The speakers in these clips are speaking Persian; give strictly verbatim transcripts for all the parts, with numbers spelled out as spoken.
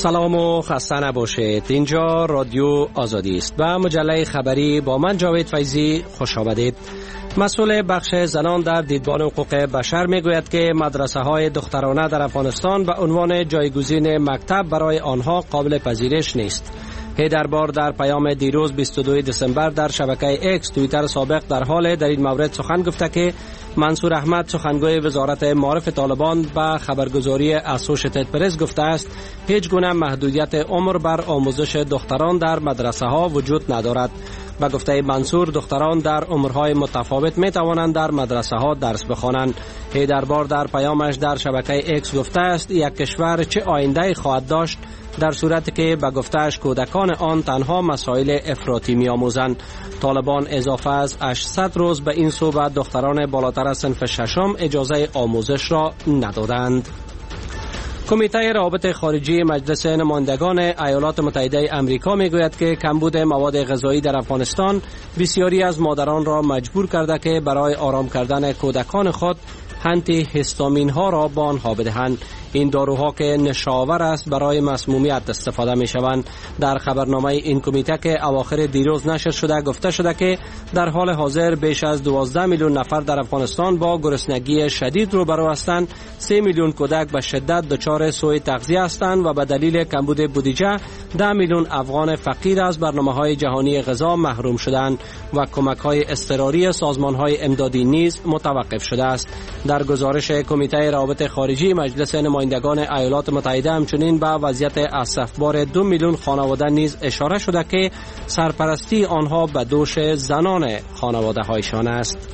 سلام و خسته نباشید. اینجا رادیو آزادی است و مجله خبری با من جاوید فیضی. خوش آمدید. مسئول بخش زنان در دیدبان حقوق بشر میگوید که مدرسه های دخترانه در افغانستان به عنوان جایگزین مکتب برای آنها قابل پذیرش نیست. هیدربار در پیام دیروز بیست و دوم دسامبر در شبکه اکس توییتر سابق در حال در این مورد سخن گفته که منصور احمد سخنگوی وزارت معارف طالبان به خبرگزاری اسوشیتد پرس گفته است هیچ گونه محدودیت عمر بر آموزش دختران در مدرسه ها وجود ندارد. به گفته منصور دختران در عمرهای متفاوت می توانند در مدرسه ها درس بخوانند. هیدربار در پیامش در شبکه اکس گفته است یک کشور چه آینده خواهد داشت در صورتی که به گفته‌اش کودکان آن تنها مسائل افراطی می‌آموزند. طالبان اضافه از هشتصد روز به این سو به دختران بالاتر از صنف ششم اجازه آموزش را ندادند. کمیته روابط خارجی مجلس نمایندگان ایالات متحده آمریکا میگوید که کمبود مواد غذایی در افغانستان بسیاری از مادران را مجبور کرده که برای آرام کردن کودکان خود آنتی هیستامین ها را به آنها بدهند. این داروها که نشاور است برای مسمومیت استفاده می شوند. در خبرنامه این کمیته که اواخر دیروز نشر شده گفته شده که در حال حاضر بیش از دوازده میلیون نفر در افغانستان با گرسنگی شدید روبرو هستند. سه میلیون کودک به شدت دچار سوء تغذیه هستند و به دلیل کمبود بودجه ده میلیون افغان فقیر از برنامه‌های جهانی غذا محروم شدند و کمک‌های اضطراری سازمان‌های امدادی نیز متوقف شده است. در گزارش کمیته روابط خارجی مجلس نمایندگان ایالات متحده همچنین به وضعیت اسفبار دو میلیون خانواده نیز اشاره شده که سرپرستی آنها به دوش زنان خانواده‌هایشان است.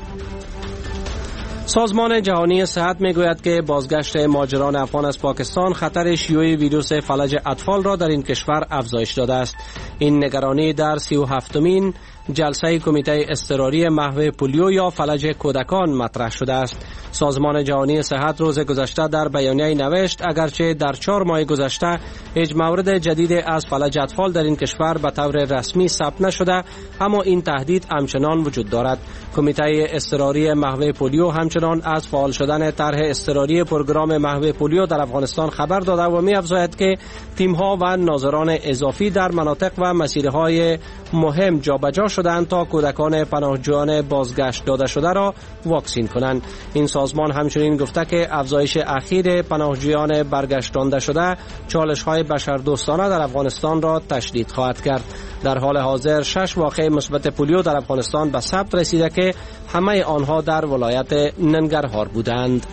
سازمان جهانی صحت میگوید که بازگشت مهاجران افغان از پاکستان خطر شیوع ویروس فلج اطفال را در این کشور افزایش داده است. این نگرانی در سی و هفتمین جلسه کمیته اضطراری محو پولیو یا فلج کودکان مطرح شده است. سازمان جهانی صحت روز گذشته در بیانیه نوشت اگرچه در چهار ماه گذشته هیچ مورد جدید از فلج اطفال در این کشور به طور رسمی ثبت نشده، اما این تهدید همچنان وجود دارد. کمیته اضطراری محو پولیو همچنان از فعال شدن طرح اضطراری پروگرام محو پولیو در افغانستان خبر داده و می‌افزاید که تیم‌ها و ناظران اضافی در مناطق و مسیرهای مهم جابجا شدند تا کودکان پناهجویان بازگشت داده شده را واکسین کنند. این سازمان همچنین گفته که افزایش اخیر پناهجویان برگشتانده شده چالش‌های بشردوستانه در افغانستان را تشدید خواهد کرد. در حال حاضر شش واقعه مثبت پولیو در افغانستان به ثبت رسیده که همه آنها در ولایت ننگرهار بودند.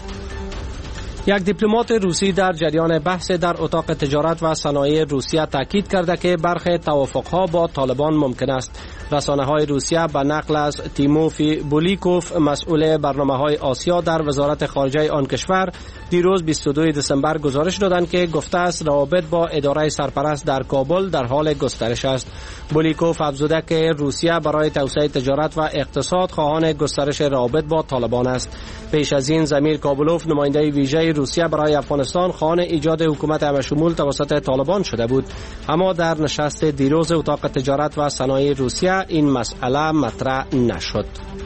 یک دیپلمات روسی در جریان بحث در اتاق تجارت و صنایع روسیه تاکید کرده که برخی توافقها با طالبان ممکن است. رسانه‌های روسیه به نقل از تیموفی بولیکوف مسئول برنامه‌های آسیا در وزارت خارجه آن کشور دیروز بیست و دوم دسامبر گزارش دادند که گفته است روابط با اداره سرپرست در کابل در حال گسترش است. بولیکوف افزوده که روسیه برای توسعه تجارت و اقتصاد خواهان گسترش روابط با طالبان است. پیش از این زمیر کابلوف نماینده ویژه روسیه برای افغانستان خواهان ایجاد حکومت همشمول توسط طالبان شده بود، اما در نشست دیروز اتاق تجارت و صنایع روسیه این مسئله مطرح نشد.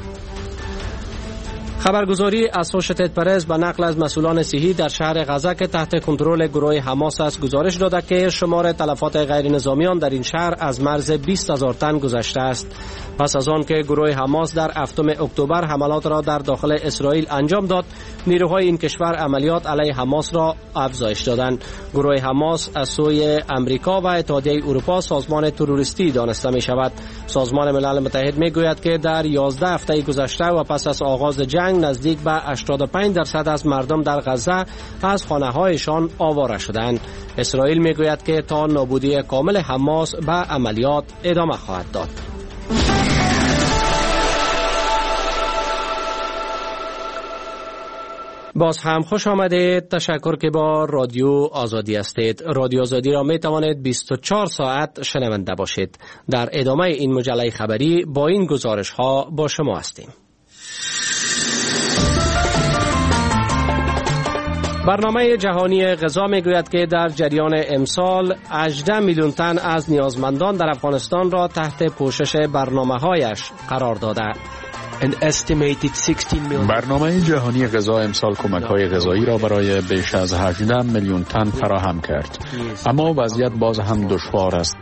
خبرگزاری اسوشیتد پرس به نقل از مسئولان صحی در شهر غزه که تحت کنترل گروه حماس است گزارش داده که شمار تلفات غیر نظامیان در این شهر از مرز بیست هزار تن گذشته است. پس از آن که گروه حماس در هفتم اکتبر حملات را در داخل اسرائیل انجام داد، نیروهای این کشور عملیات علیه حماس را افزایش دادند. گروه حماس از سوی امریکا و اتحادیه اروپا سازمان تروریستی دانسته می شود. سازمان ملل متحد می گوید که در یازده هفته گذشته و پس از آغاز جنگ نزدیک به هشتاد و پنج درصد از مردم در غزه از خانه‌هایشان آواره شدند. اسرائیل می گوید که تا نابودی کامل حماس به عملیات ادامه خواهد داد. باز هم خوش آمدید. تشکر که با رادیو آزادی هستید. رادیو آزادی را می توانید بیست و چهار ساعت شنونده باشید. در ادامه این مجله خبری با این گزارش ها با شما هستیم. برنامه جهانی غذا میگوید که در جریان امسال هجده میلیون تن از نیازمندان در افغانستان را تحت پوشش برنامه‌هایش قرار داده. برنامه جهانی غذا امسال کمک‌های غذایی را برای بیش از هجده میلیون تن فراهم کرد، اما وضعیت باز هم دشوار است.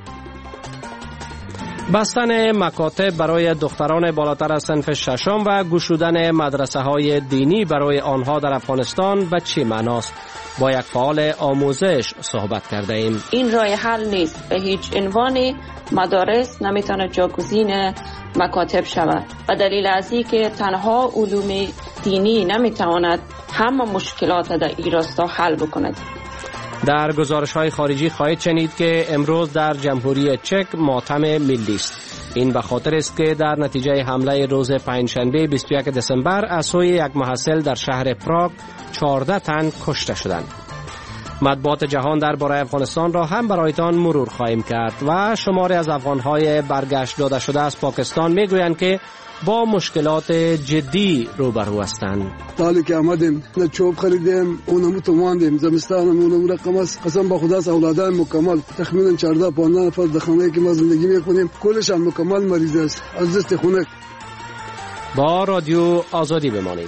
بستن مکاتب برای دختران بالاتر از صنف ششم و گشودن مدرسه های دینی برای آنها در افغانستان به چه معناست؟ با یک فعال آموزش صحبت کرده ایم. این راه حل نیست. به هیچ عنوان مدارس نمیتونه جاگزین مکاتب شود و دلیل از این که تنها علوم دینی نمیتواند همه مشکلات در این راستا حل بکند. در گزارش های خارجی خواهید شنید که امروز در جمهوری چک ماتم ملی است. این به خاطر است که در نتیجه حمله روز پنجشنبه بیست و یک دسامبر از سوی یک محصل در شهر پراگ چهارده تن کشته شدند. مطبوعات جهان درباره افغانستان را هم برایتان مرور خواهیم کرد و شماری از افغان‌های برگشت داده شده از پاکستان میگویند که با مشکلات جدی روبرو هستند. حالی که آمدیم چوب خریدیم، اونم تو ماندیم، زمستانم اونم رقم است. قسم با خدا اولادان مکمل تخمینا چهارده پانزده نفر در خانه‌ای که ما زندگی میکنیم کلش هم مکمل مریض است از دست خنک. با رادیو آزادی بمانید.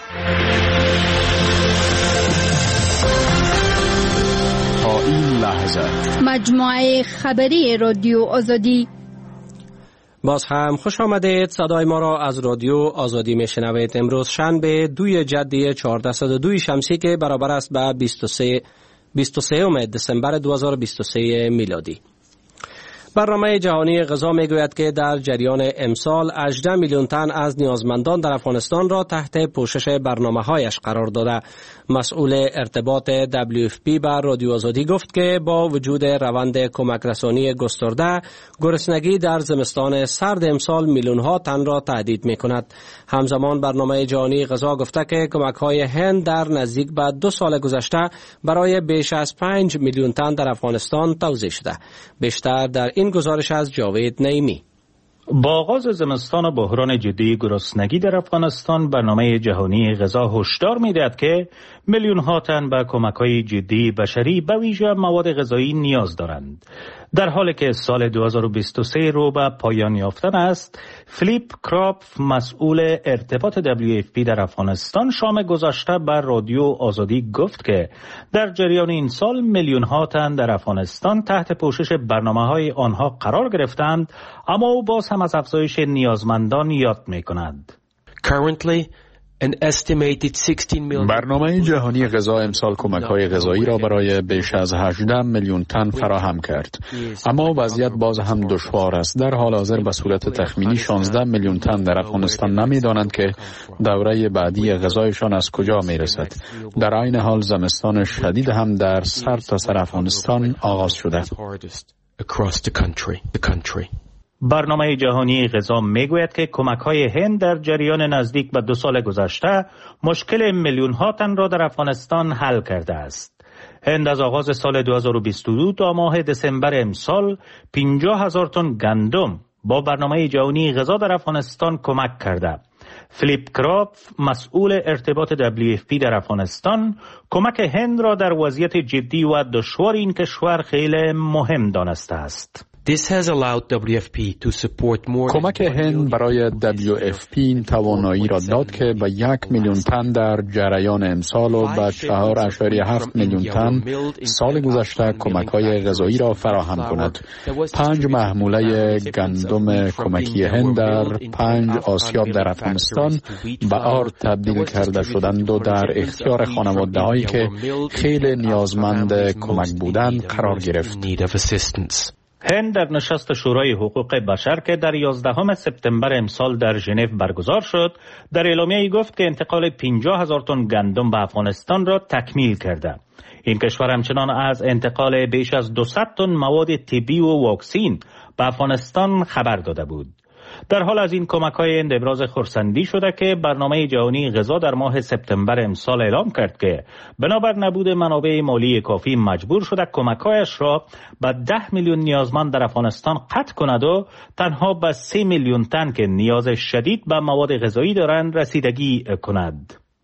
تا این لحظه مجموعه خبری رادیو آزادی. باز هم خوش آمدید. صدای ما را از رادیو آزادی میشنوید. امروز شنبه دوی جدی چهارصد و دو شمسی که برابر است به بیست و سه دسامبر دو هزار و بیست و سه میلادی. برنامه جهانی غذا میگوید که در جریان امسال هجده میلیون تن از نیازمندان در افغانستان را تحت پوشش برنامه‌هایش قرار داده. مسئول ارتباط دبلیو اف پی بر رادیو آزادی گفت که با وجود روند کمک رسانی گسترده، گرسنگی در زمستان سرد امسال میلیون ها تن را تهدید می‌کند. همزمان برنامه جهانی غذا گفته که کمک‌های هند در نزدیک به دو سال گذشته برای بیش از پنج میلیون تن در افغانستان توزیع شده. بیشتر در این گزارش از جاوید نعیمی. با آغاز زمستان و بحران جدی گرسنگی در افغانستان، برنامه جهانی غذا هشدار می‌دهد که میلیون ها تن به کمک‌های جدی بشری به ویژه مواد غذایی نیاز دارند. در حالی که سال دو هزار و بیست و سه رو به پایان یافتن است، فلیپ کراپف مسئول ارتباط دبلیو اف پی در افغانستان شام گذشته بر رادیو آزادی گفت که در جریان این سال میلیون ها تن در افغانستان تحت پوشش برنامه‌های آنها قرار گرفتند، اما او باز هم از افزایش نیازمندان یاد می‌کند. Currently an estimated sixteen million برنامه جهانی غذا امسال کمک‌های غذایی را برای بیش از هجده میلیون تن فراهم کرد، اما وضعیت باز هم دشوار است. در حال حاضر به صورت تخمینی شانزده میلیون تن در افغانستان نمی‌دانند که دوره بعدی غذایشان از کجا می‌رسد. در عین حال زمستان شدید هم در سر تا سر افغانستان آغاز شده. برنامه جهانی غذا میگوید که کمک‌های هند در جریان نزدیک به دو سال گذشته مشکل میلیون ها تن را در افغانستان حل کرده است. هند از آغاز سال دو هزار و بیست و دو تا ماه دسامبر امسال پنجاه هزار تن گندم با برنامه جهانی غذا در افغانستان کمک کرده. فلیپ کراپف مسئول ارتباط دبلیو اف پی در افغانستان کمک هند را در وضعیت جدی و دشوار این کشور خیلی مهم دانسته است. This has allowed W F P to support more کمک هند برای دبلیو اف پی توانایی را داد که به یک میلیون تن در جریان امسال و به چهار اشاریه هفت میلیون تن سال گذشته کمک‌های غذایی را فراهم کند. پنج محموله گندم کمکی هند در پنج آسیاب در افغانستان به آرد تبدیل کرده شدند و در اختیار خانواده‌هایی که خیلی نیازمند کمک بودند قرار گرفت. هند در نشست شورای حقوق بشر که در یازدهم سپتامبر امسال در ژنو برگزار شد، در اعلامیه‌ای گفت که انتقال پنجاه هزار تن گندم به افغانستان را تکمیل کرده. این کشور همچنان از انتقال بیش از دویست تن مواد طبی و واکسین به افغانستان خبر داده بود. در حال از این کمک‌های هند ابراز خرسندی شده که برنامه جهانی غذا در ماه سپتامبر امسال اعلام کرد که بنابر نبود منابع مالی کافی مجبور شده کمک‌هایش را به ده میلیون نیازمند در افغانستان قطع کند و تنها به سه میلیون تن که نیاز شدید به مواد غذایی دارند رسیدگی کند.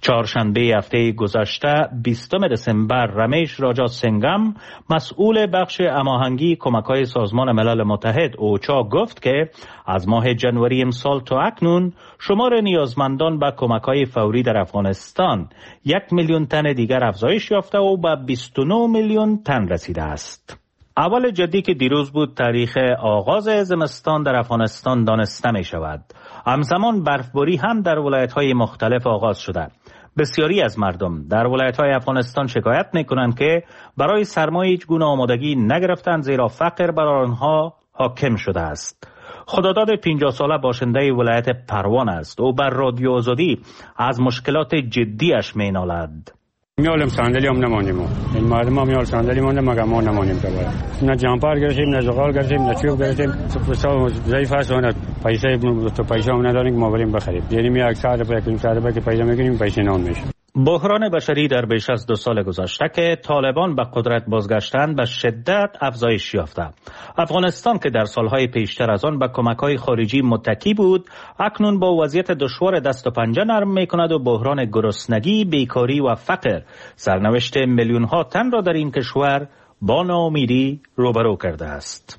چهارشنبه هفته گذشته بیستم دسامبر رمیش راجا سنگم مسئول بخش هماهنگی کمک‌های سازمان ملل متحد اوچا گفت که از ماه جنوری امسال تا اکنون شمار نیازمندان به کمک‌های فوری در افغانستان یک میلیون تن دیگر افزایش یافته و به بیست و نه میلیون تن رسیده است. اول جدی که دیروز بود تاریخ آغاز زمستان در افغانستان دانسته می شود. همزمان برفباری هم در ولایت‌های مختلف آغاز شده. بسیاری از مردم در ولایت‌های افغانستان شکایت می‌کنند که برای سرما هیچ گونه آمادگی نگرفتند زیرا فقر بر آنها حاکم شده است. خداداد پنجاه ساله باشنده ولایت پروان است و بر رادیو آزادی از مشکلات جدیش می‌نالد. میالم صندلی هم نمانیم. این مردم هم میال صندلی مونده مگر ما نمانیم که باید. نه جامپار گرفتیم، نه زغال گرفتیم، نه چوب گرفتیم. سفرسا ضعیف است و نه پیسه تو پیسه هم نداریم که ما بریم بخریم. یعنی می یک ساعت به یک ساعت به که پیسه میگیریم پیسه نان میشه. بحران بشری در بیش از دو سال گذشته که طالبان به قدرت بازگشتند به شدت افزایش یافته. افغانستان که در سالهای پیشتر از آن به کمک‌های خارجی متکی بود، اکنون با وضعیت دشوار دست و پنجه نرم می‌کند و بحران گرسنگی، بیکاری و فقر سرنوشت میلیون‌ها تن را در این کشور با ناامیدی روبرو کرده است.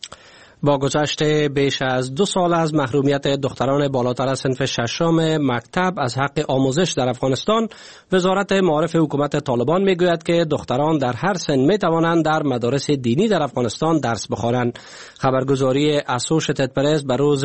با گذشت بیش از دو سال از محرومیت دختران بالاتر از صنف ششم مکتب از حق آموزش در افغانستان، وزارت معارف حکومت طالبان میگوید که دختران در هر سن می توانند در مدارس دینی در افغانستان درس بخوانند. خبرگزاری اسوشیتد پرس به روز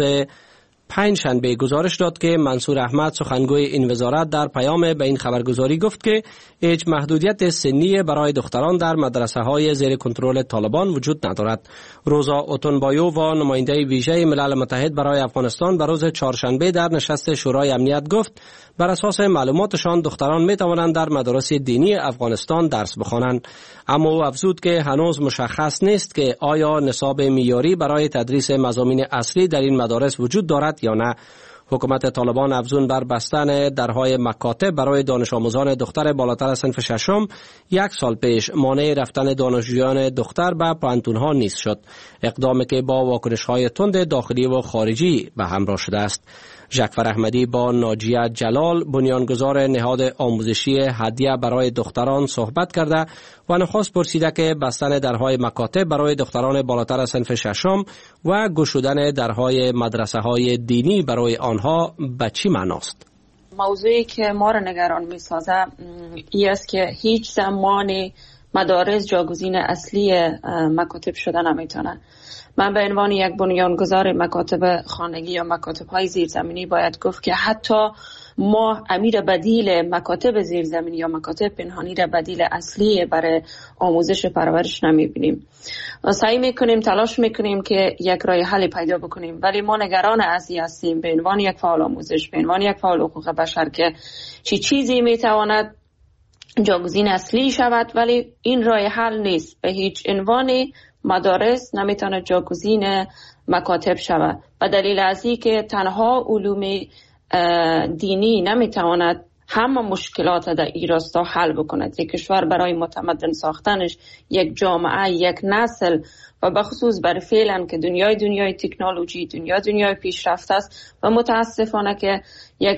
پنجشنبه گزارش داد که منصور احمد سخنگوی این وزارت در پیام به این خبرگزاری گفت که هیچ محدودیت سنی برای دختران در مدرسه های زیر کنترل طالبان وجود ندارد. روزا اوتونبایووا نماینده ویژه ملل متحد برای افغانستان به روز چهارشنبه در نشست شورای امنیت گفت بر اساس معلوماتشان دختران می توانند در مدارس دینی افغانستان درس بخوانند، اما او افزود که هنوز مشخص نیست که آیا نصاب معیاری برای تدریس مضامین اصلی در این مدارس وجود دارد یا نه. حکومت طالبان افزون بر بستن درهای مکاتب برای دانش آموزان دختر بالاتر از صنف ششم یک سال پیش مانع رفتن دانشجویان دختر به پانتونها نیز شد، اقدامی که با واکنش‌های تند داخلی و خارجی به همراه شده است. جعفر احمدی با ناجیه جلال بنیانگذار نهاد آموزشی هدیه برای دختران صحبت کرده و نخست پرسیده که بستن درهای مکاتب برای دختران بالاتر از صنف ششم و گشودن درهای مدرسه های دینی برای آنها به چی معناست؟ موضوعی که ما را نگران می سازه این است که هیچ زمانی مدارس جاگزین اصلی مکاتب شده نمیتونه. من به عنوان یک بنیانگذار مکاتب خانگی یا مکاتب های زیرزمینی باید گفت که حتی ما امیر بدیل مکاتب زیرزمینی یا مکاتب پنهانی را بدیل اصلی برای آموزش پرورش نمیبینیم. سعی میکنیم، تلاش میکنیم که یک راه حل پیدا بکنیم، ولی ما نگران از این هستیم به عنوان یک فعال آموزش، به عنوان یک فعال حقوق بشر که چی چیزی میتواند جاگزین اصلی شود، ولی این راه حل نیست. به هیچ عنوانی مدارس نمیتونه جاگزین مکاتب شود و دلیل از این که تنها علوم دینی نمیتواند همه مشکلات در این راستا حل بکند. یک کشور برای متمدن ساختنش، یک جامعه، یک نسل و بخصوص برای فعلا که دنیای دنیای تکنولوژی، دنیا دنیای پیشرفته است و متاسفانه که یک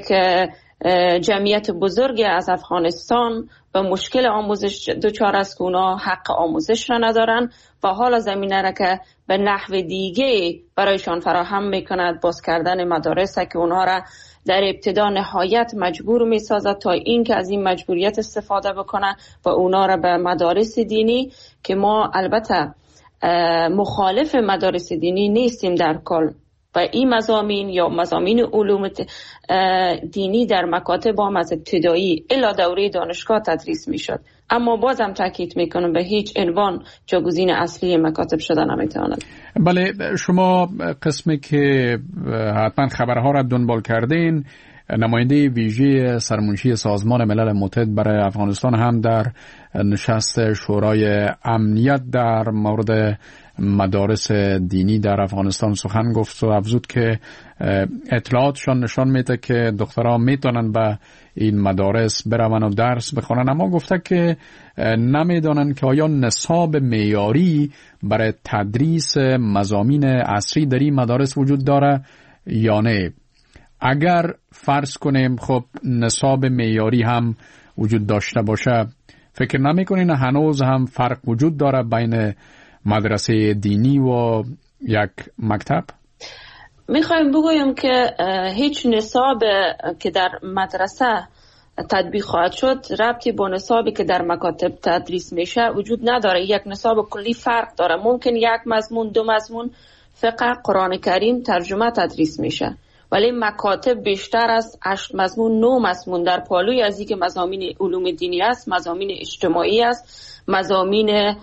جمعیت بزرگی از افغانستان به مشکل آموزش دچار است که اونا حق آموزش را ندارن و حالا زمینه را که به نحو دیگه برایشان فراهم میکند باز کردن مدارس که اونها را در ابتدا نهایت مجبور میسازد تا این که از این مجبوریت استفاده بکنن و اونا را به مدارس دینی که ما البته مخالف مدارس دینی نیستیم در کل و این مضامین یا مضامین علوم دینی در مکاتب هم از ابتدایی الی دوره دانشگاه تدریس میشد، اما بازم تاکید میکنم به هیچ عنوان جاگزین اصلی مکاتب شده نمیتواند. بله، شما قسمی که حتما خبرها را دنبال کردین، نماینده ویژه سرمنشی سازمان ملل متحد برای افغانستان هم در نشست شورای امنیت در مورد مدارس دینی در افغانستان سخن گفت و افزود که اطلاعاتشان نشان میده که دخترها میتونن به این مدارس برون و درس بخونن، اما گفته که نمیدونن که آیا نصاب معیاری برای تدریس مضامین عصری در این مدارس وجود داره یا نه. اگر فرض کنیم خب نصاب معیاری هم وجود داشته باشه، فکر نمی‌کنین هنوز هم فرق وجود داره بین مدرسه دینی و یک مکتب؟ میخوایم بگویم که هیچ نصاب که در مدرسه تطبیق خواهد شد ربطی با نصابی که در مکاتب تدریس میشه وجود نداره. یک نصاب کلی فرق داره. ممکن یک مضمون، دو مضمون فقه، قرآن کریم، ترجمه تدریس میشه، ولی مکاتب بیشتر از هشت مضمون، نه مضمون در پالوی از اینکه مضامین علوم دینی است، مضامین اجتماعی است، مضامین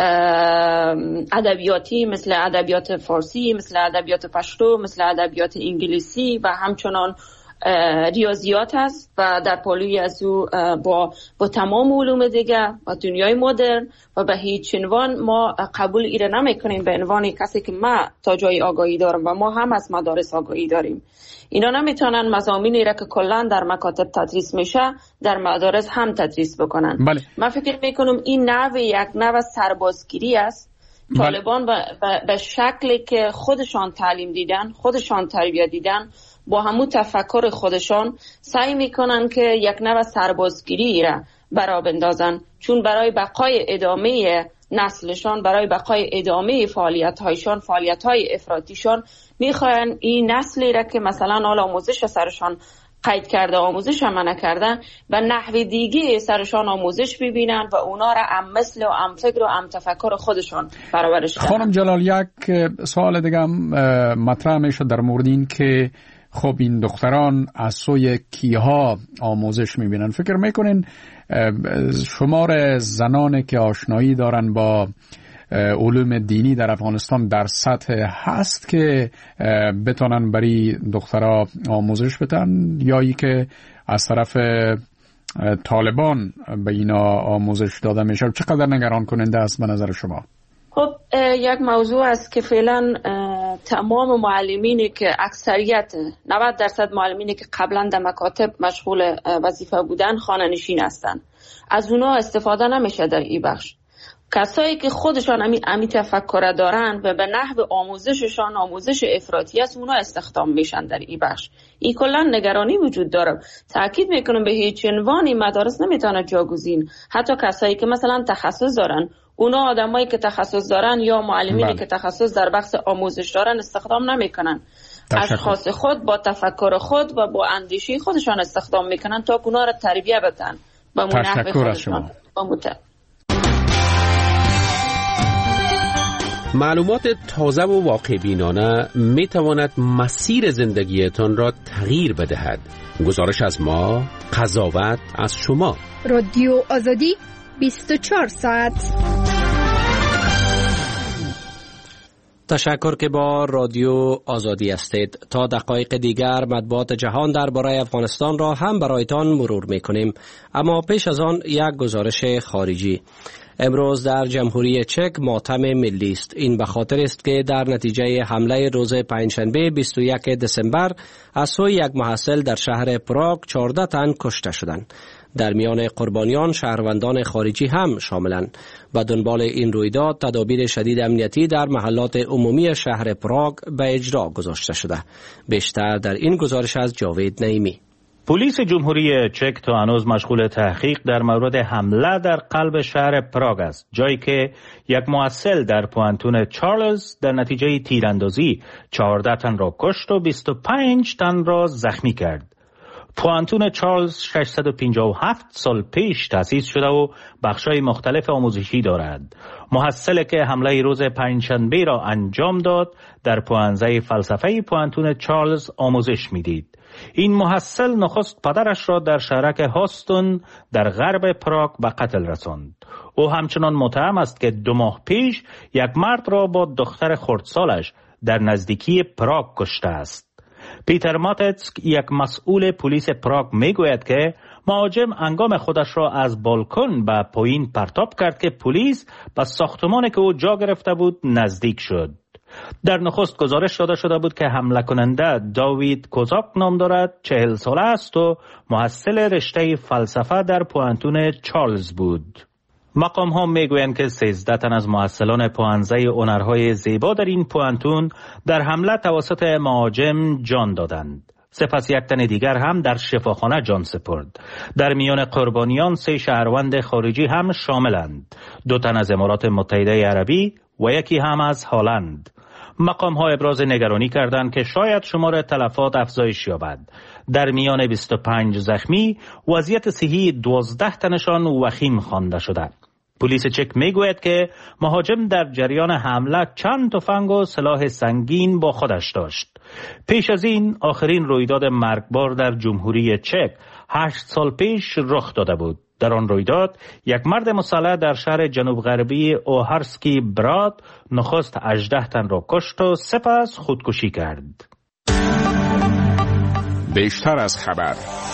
ادبیاتی مثل ادبیات فارسی، مثل ادبیات پشتو، مثل ادبیات انگلیسی و همچنان ریاضیات است و در پالوی از او با با تمام علوم دیگه و دنیای مدرن و به هیچ عنوان ما قبول ایره نمی کنیم به عنوان کسی که ما تا جای آگاهی دارم و ما هم از مدارس آگاهی داریم. اینا نمیتونن مضامینی را که کلا در مکاتب تدریس میشه در مدارس هم تدریس بکنن. بله. من فکر میکنم این نوع یک نوع سربازگیری است. بله. طالبان به شکلی که خودشان تعلیم دیدن، خودشان تربیت دیدن، با همون تفکر خودشان سعی میکنن که یک نوع سربازگیری را برا بندازن، چون برای بقای ادامه نسلشان، برای بقای ادامه فعالیت هایشان، فعالیت های افراطیشان میخواین این نسلی را که مثلا حال آموزش سرشان قید کرده، آموزش هم نکردن و نحوی دیگه سرشان آموزش ببینن و اونا را هم مثل و هم فکر و هم تفکر خودشان برآورش کنن. خانم جلال، یک سوال دیگه هم مطرح میشه در مورد این که خب این دختران از سوی کیها آموزش میبینن؟ فکر میکنین شمار زنانی که آشنایی دارن با علوم دینی در افغانستان در سطح هست که بتونن برای دخترها آموزش بدن، یا ای که از طرف طالبان به اینا آموزش داده میشه؟ چقدر نگران کننده است به نظر شما؟ خب یک موضوع است که فعلا تمام معلمینی که اکثریت نود درصد معلمینی که قبلا در مکاتب مشغول وظیفه بودن خانه نشین هستند، از اونا استفاده نمیشه در این بخش. کسایی که خودشان امی, امی تفکر دارن و به نحو آموزششان آموزش افراطی است، اونا استخدام میشن در این بخش. این کلا نگرانی وجود داره. تاکید میکنم به هیچ عنوان مدارس نمیتونه جاگزین، حتی کسایی که مثلا تخصص دارن، اونا آدمایی که تخصص دارن یا معلمینی که تخصص در بخش آموزش دارن استخدام نمیکنن. اشخاص خود با تفکر خود و با اندیشه خودشان استخدام میکنن تا اونا را تربیت بدن با نحو خودشان. معلومات تازه و واقع بینانه می تواند مسیر زندگیتان را تغییر بدهد. گزارش از ما، قضاوت از شما. رادیو آزادی بیست و چهار ساعت. تشکر که با رادیو آزادی هستید. تا دقایق دیگر مطبوعات جهان درباره افغانستان را هم برایتان مرور میکنیم، اما پیش از آن یک گزارش خارجی. امروز در جمهوری چک ماتم ملی است. این به خاطر است که در نتیجه حمله روز پنجشنبه بیست و یک دسامبر از سوی یک محصل در شهر پراگ چهارده تن کشته شدند. در میان قربانیان شهروندان خارجی هم شاملند. به دنبال این رویداد تدابیر شدید امنیتی در محلات عمومی شهر پراگ به اجرا گذاشته شده. بیشتر در این گزارش از جاوید نعیمی. پلیس جمهوری چک تا هنوز مشغول تحقیق در مورد حمله در قلب شهر پراگ است، جایی که یک محصل در پوانتون چارلز در نتیجه تیراندازی چهارده تن را کشت و بیست و پنج تن را زخمی کرد. پوانتون چارلز ششصد و پنجاه و هفت سال پیش تأسیس شده و بخش‌های مختلف آموزشی دارد. محصلی که حمله روز پنجشنبه را انجام داد در پوانزه فلسفه پوانتون چارلز آموزش می‌دید. این محصل نخست پدرش را در شهرک هاستون در غرب پراگ به قتل رساند. او همچنان متهم است که دو ماه پیش یک مرد را با دختر خردسالش در نزدیکی پراگ کشته است. پیتر ماتتسک، یک مسئول پلیس پراگ، میگوید که مهاجم هنگام خودش را از بالکن به پایین پرتاب کرد که پلیس به ساختمانی که او جا گرفته بود نزدیک شد. در نخست گزارش داده شده بود که حمله کننده داوید کوزاک نام دارد، چهل ساله است و محصل رشته فلسفه در پوانتون چارلز بود. مقام ها میگویند که سیزده تن از محصلان پوانزه هنرهای زیبا در این پوانتون در حمله توسط مهاجم جان دادند. سپس یک تن دیگر هم در شفاخانه جان سپرد. در میان قربانیان سه شهروند خارجی هم شاملند، دو تن از امارات متحده عربی و یکی هم از هلند. مقام ها ابراز نگرانی کردند که شاید شمار تلفات افزایش یابد. در میان بیست و پنج زخمی وضعیت صحی دوازده تنشان وخیم خوانده شده. پلیس چک میگوید که مهاجم در جریان حمله چند تفنگ و سلاح سنگین با خودش داشت. پیش از این آخرین رویداد مرگبار در جمهوری چک هشت سال پیش رخ داده بود. در آن رویداد یک مرد مسلح در شهر جنوب غربی اوهارسکی براد نخست هجده تن را کشت و سپس خودکشی کرد. بیشتر از خبر.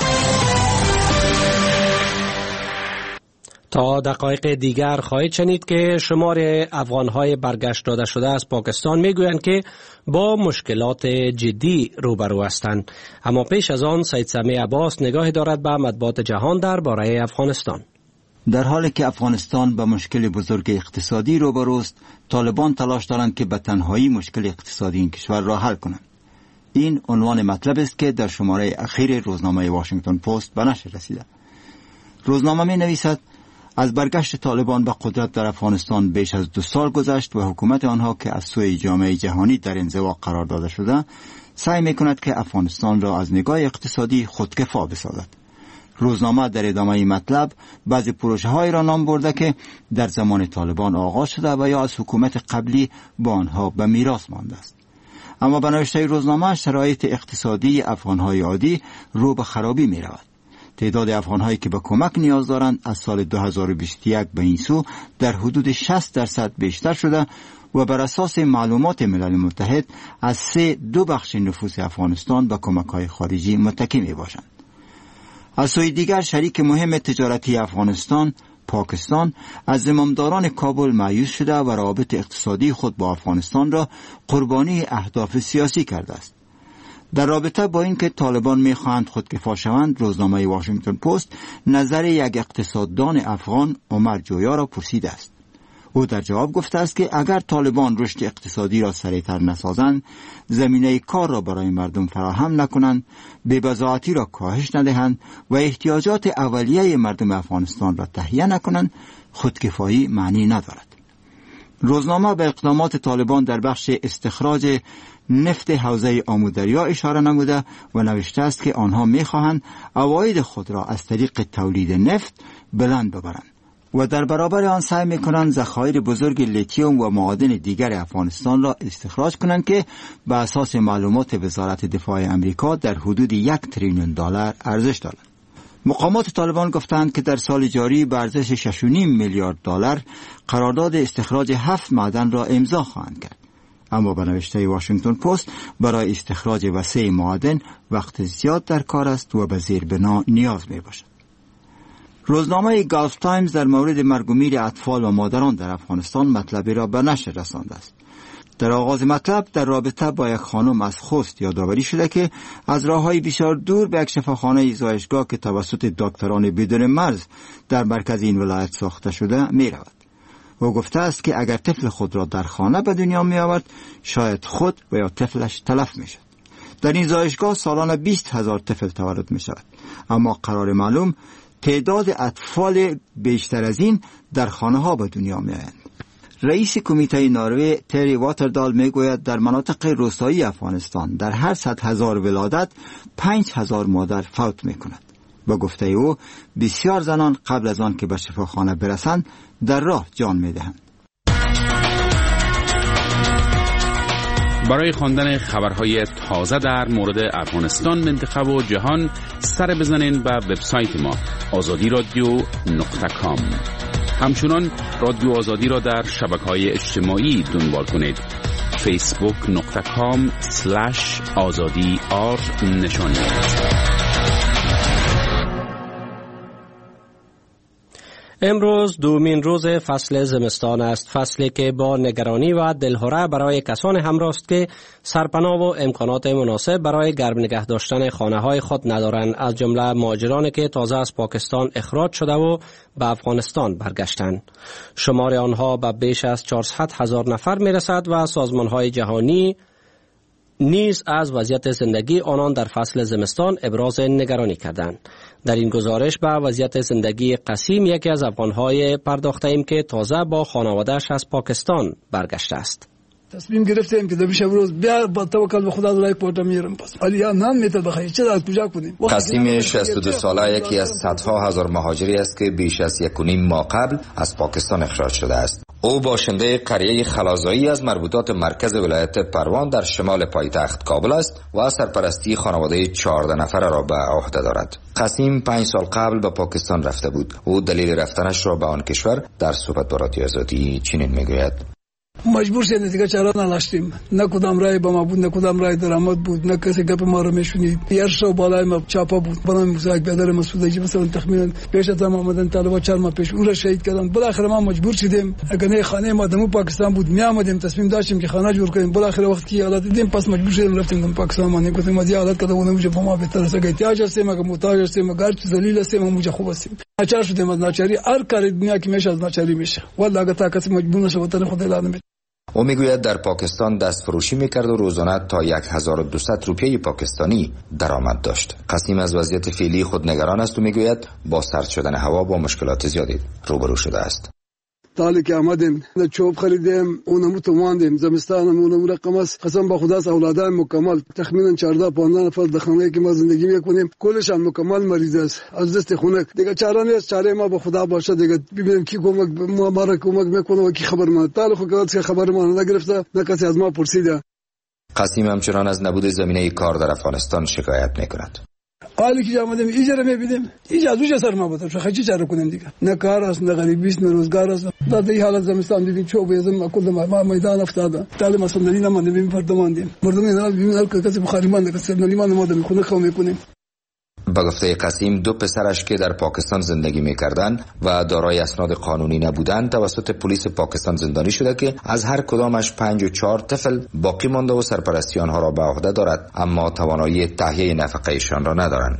تا دقایق دیگر خواهید شنید که شمار افغان‌های برگشت داده شده از پاکستان میگویند که با مشکلات جدی روبرو هستند. اما پیش از آن سید سمیع عباس نگاهی دارد به مطبوعات جهان درباره افغانستان. در حالی که افغانستان به مشکل بزرگ اقتصادی روبروست، طالبان تلاش دارند که به تنهایی مشکل اقتصادی این کشور را حل کنند. این عنوان مطلب است که در شماره اخیر روزنامه واشنگتن پست به نشر رسیده. روزنامه می نویسد از برگشت طالبان به قدرت در افغانستان بیش از دو سال گذشت و حکومت آنها که از سوی جامعه جهانی در انزوا قرار داده شده سعی میکند که افغانستان را از نگاه اقتصادی خودکفا بسازد. روزنامه در ادامه مطلب بعضی پروژه های را نام برده که در زمان طالبان آغاز شده و یا از حکومت قبلی با آنها به میراث مانده است. اما به نوشته روزنامه شرایط اقتصادی افغانهای عادی رو به خرابی می رود. تعداد افغانهایی که به کمک نیاز دارند از سال دو هزار و بیست و یک به این سو در حدود شصت درصد بیشتر شده و بر اساس معلومات ملل متحد از سه دو بخش نفوس افغانستان به کمک‌های خارجی متکی می‌باشند. از سوی دیگر شریک مهم تجارتی افغانستان پاکستان از زمامداران کابل مایوس شده و روابط اقتصادی خود با افغانستان را قربانی اهداف سیاسی کرده است. در رابطه با اینکه طالبان می‌خواهند خودکفا شوند، روزنامه واشنگتن پست نظر یک اقتصاددان افغان عمر جویا را پرسیده است. او در جواب گفته است که اگر طالبان رشد اقتصادی را سریعتر نسازند، زمینه کار را برای مردم فراهم نکنند، بی‌بضاعتی را کاهش ندهند و احتیاجات اولیه مردم افغانستان را تهیه نکنند، خودکفایی معنی ندارد. روزنامه به اقدامات طالبان در بخش استخراج نفت حوزه آمودریا اشاره نموده و نوشته است که آنها می‌خواهند عواید خود را از طریق تولید نفت بلند ببرند و در برابر آن سعی می‌کنند ذخایر بزرگ لیتیوم و معادن دیگر افغانستان را استخراج کنند که به اساس معلومات وزارت دفاع امریکا در حدود یک تریلیون دلار ارزش دارند. مقامات طالبان گفتند که در سال جاری به ارزش شش و نیم میلیارد دلار قرارداد استخراج هفت معدن را امضا خواهند کرد. اما به نوشته واشنگتن پست برای استخراج وسیع معادن وقت زیاد در کار است و به زیربنا نیاز می باشد. روزنامه گالف تایمز در مورد مرگ و میر اطفال و مادران در افغانستان مطلبی را به نشر رسانده است. در آغاز مطلب در رابطه با یک خانم از خوست یادآوری شده که از راههای بسیار دور به یک شفاخانه زایشگاه که توسط دکتران بدون مرز در مرکز این ولایت ساخته شده می رود. او گفته است که اگر طفل خود را در خانه به دنیا می آورد شاید خود و یا طفلش تلف می شد. در این زایشگاه سالانه بیست هزار طفل تولد می شود، اما قرار معلوم تعداد اطفال بیشتر از این در خانه ها به دنیا می آیند. رئیس کمیته نروژ تری واتردال می گوید در مناطق روستایی افغانستان در هر صد هزار ولادت پنج هزار مادر فوت می کند. با گفته او بسیار زنان قبل از آن که به شفاخانه برسند در راه جان می دهند. برای خواندن خبرهای تازه در مورد افغانستان، منطقه و جهان سر بزنین به وبسایت ما آزادی رادیو نقطه کام. همچنان رادیو آزادی را در شبکه‌های اجتماعی دنبال کنید. فیسبوک نقطه کام سلش آزادی آر نشانی. امروز دومین روز فصل زمستان است، فصلی که با نگرانی و دلهره برای کسان همراه است که سرپناه و امکانات مناسب برای گرم نگه داشتن خانه‌های خود ندارند، از جمله مهاجرانی که تازه از پاکستان اخراج شده و به افغانستان برگشتند. شمار آنها به بیش از چهارصد هزار نفر میرسد و سازمان‌های جهانی نیز از وضعیت زندگی آنان در فصل زمستان ابراز نگرانی کردند. در این گزارش به وضعیت زندگی قسیم، یکی از افغان‌های پرداخته ایم که تازه با خانواده‌اش از پاکستان برگشته است. تصمیم گرفتیم که در شب روز بیا با توکل به خدا لایق پورتا میرم پس ولی یا نام میتر بخیر چه از کجا کنیم. قسیم شصت و دو ساله یکی از صدها هزار مهاجری است که بیش از یک و نیم ماه قبل از پاکستان اخراج شده است. او باشنده قریه خلازایی از مربوطات مرکز ولایت پروان در شمال پایتخت کابل است و سرپرستی خانواده چهارده نفره را به عهده دارد. قسیم پنج سال قبل به پاکستان رفته بود. او دلیل رفتنش را به آن کشور در صحبت با رادیو آزادی چنین میگوید: مجبور شدیم دیگه چاره نداشتیم، نه کدام رای با ما بود، نه کدام رای درآمد بود، نه کسی گپ ما رو میشنید. یه شو بالای ما چاپا بود، بنام موزایک بدر مسعودی مثلا تخمینا پیش از ما آمدن طالبا چهار ماه پیش او را شهید کردن. بالاخره ما مجبور شدیم، اگر نه خانه ما دمو پاکستان بود می آمدیم، تصمیم داشتیم که خانه جور کنیم. بالاخره وقت کی حالت دیدیم پس مجبور شدیم رفتیم پاکستان. ما نگفتیم ما دی حالت کدام اونم جو ما بهتر است، اگه احتیاج است ما محتاج است ما گرچه ذلیل است ما موجه خوب است. ناچار شدیم از ناچاری، هر کار دنیا که میشه از ناچاری میشه. والله اگه تا کسی مجبور نشه وطن خود اعلان. او میگوید در پاکستان دست فروشی میکرد و روزانه تا یک هزار و دویست روپیه پاکستانی درآمد داشت. قسیم از وضعیت فعلی خود نگران است و میگوید با سرد شدن هوا با مشکلات زیادی روبرو شده است. تالی که آمدیم چوب خریدیم، اونمو تو ماندیم، زمستانم اونمو رقم است. قسم با خدا اولادان مکمل تخمینا چهارده پانزده نفر در خانه که ما زندگی میکنیم کلشان مکمل مریض است از دست خونه. دیگه چاره نیست، چاره ما با خدا باشه دیگه. ببینیم کی کمک ما ما کمک میکنه و کی خبر ما تعال خو که خبر ما نگرفته، نه کسی از ما پرسیده. قسیم همچنان از نبود زمینه کار در افغانستان شکایت میکند. حالی که آمدیم اجاره میبینیم اجازه سر ما بود، چه چاره کنیم دیگه؟ نه کار است، نه غریبی است، نه روزگار است. در این حالت زمستان دیدیم چوب یزم کل ما میدان افتاده. تعلیم صندلی نمانده بیم پردماندیم. مردم اینا ببین هر کسی بخاری مانده که صندلی ما نماده خونه خو میکنیم. به گفته قسیم دو پسرش که در پاکستان زندگی میکردند و دارای اسناد قانونی نبودند توسط پلیس پاکستان زندانی شده که از هر کدامش پنج و چهار طفل باقی مانده و سرپرستی آنها را به عهده دارد، اما توانایی تهیه نفقه ایشان را ندارند.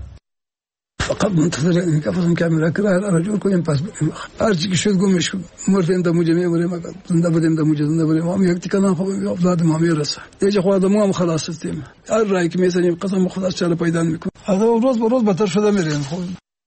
فقط منتظر این که فهم کاملا کرده رجوع کنیم پس بریم. هر چی که شد گمش مردیم در موجه میبریم، اگر زنده بودیم در موجه زنده بریم. هم یک تکان خوب اولاد ما میرسه. یه خود ما هم خلاص هستیم. هر رای که میزنیم قسم خدا چاله پیدا میکنه. از روز به روز بدتر شده میریم. خود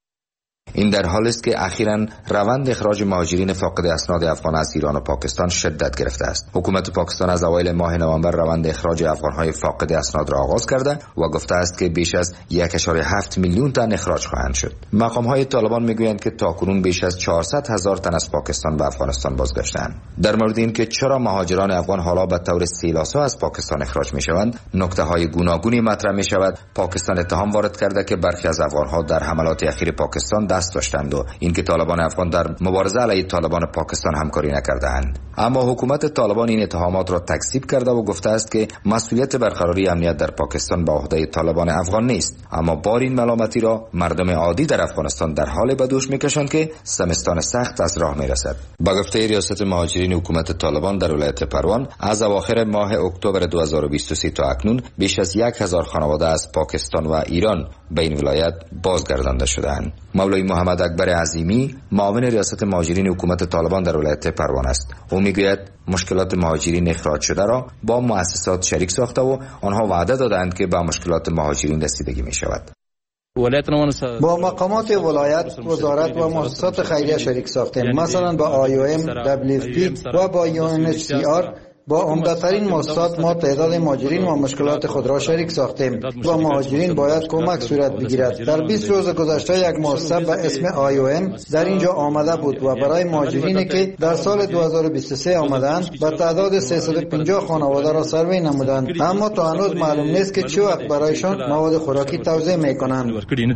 این در حالی است که اخیراً روند اخراج مهاجرین فاقد اسناد افغان از ایران و پاکستان شدت گرفته است. حکومت پاکستان از اوایل ماه نوامبر روند اخراج افغان‌های فاقد اسناد را آغاز کرده و گفته است که بیش از یک و هفت میلیون تن اخراج خواهند شد. مقام‌های طالبان میگویند که تاکنون بیش از چهارصد هزار تن از پاکستان به افغانستان بازگشته‌اند. در مورد اینکه چرا مهاجران افغان حالا به طور سیلاسا از پاکستان اخراج می‌شوند، نکته‌های گوناگونی مطرح می‌شود. پاکستان اتهام وارد کرده که برخی از افغان‌ها در حملات اخیر پاکستان دست داشتند و اینکه طالبان افغان در مبارزه علیه طالبان پاکستان همکاری نکرده‌اند. اما حکومت طالبان این اتهامات را تکذیب کرده و گفته است که مسئولیت برقراری امنیت در پاکستان به عهده طالبان افغان نیست، اما بار این ملامتی را مردم عادی در افغانستان در حال به دوش می‌کشند که زمستان سخت از راه می‌رسد. با گفته ریاست مهاجرین حکومت طالبان در ولایت پروان از اواخر ماه اکتبر دو هزار و بیست و سه تا اکنون بیش از یک هزار خانواده از پاکستان و ایران به این ولایت بازگردانده شده‌اند. مولوی محمد اکبر عظیمی معاون ریاست مهاجرین حکومت طالبان در ولایت پروان است. او میگوید مشکلات مهاجرین اخراج شده را با مؤسسات شریک ساخته و آنها وعده دادند که به مشکلات مهاجرین رسیدگی می شود. با مقامات ولایت، وزارت و مؤسسات خیریه شریک ساختیم، مثلا با آی او ام، دبلیو اف پی و با یو ان اچ سی آر. با عمده‌ترین مؤسسات ما تعداد مهاجرین و مشکلات خود را شریک ساختیم و مهاجرین باید کمک صورت بگیرد. در بیست روز گذشته یک مؤسسه به اسم آی او ام در اینجا آمده بود و برای مهاجرینی که در سال دو هزار و بیست و سه آمدند به تعداد سیصد و پنجاه خانواده را سروی نمودند، اما تا هنوز معلوم نیست که چه وقت برایشان مواد خوراکی توزیع می‌کنند.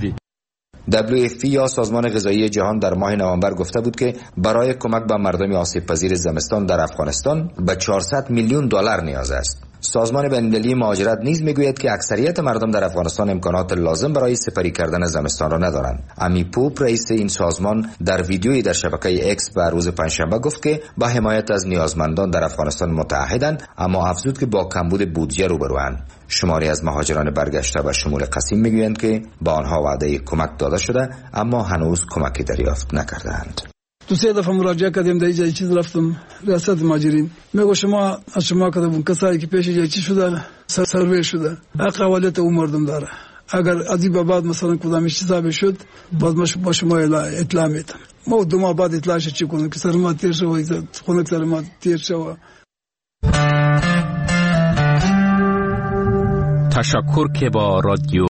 دبلیو اف پی یا سازمان غذایی جهان در ماه نوامبر گفته بود که برای کمک به مردم آسیب پذیر زمستان در افغانستان به چهارصد میلیون دلار نیاز است. سازمان بین‌المللی مهاجرت نیز میگوید که اکثریت مردم در افغانستان امکانات لازم برای سپری کردن زمستان را ندارند. امی پوپ رئیس این سازمان در ویدیویی در شبکه اکس به روز پنجشنبه گفت که با حمایت از نیازمندان در افغانستان متعهدند، اما افزود که با کمبود بودجه روبروند. شماری از مهاجران برگشته به شمول قسیم میگویند که با آنها وعده کمک داده شده اما هنوز کمکی دریافت نکردند. دو سه دفعه مراجعه کردیم در اینجا چیز رفتم ریاست مهاجرین، میگه شما از شما کدوم کسایی که پیش اینجا چی شده سروی شده حق اولت او مردم داره، اگر از این بعد مثلا کدامش حساب شد باز ما با شما اطلاع میدم. ما دو ماه بعد اطلاع چی کنیم که سر ما تیر شو خونه سر ما تیر شو. تشکر که با رادیو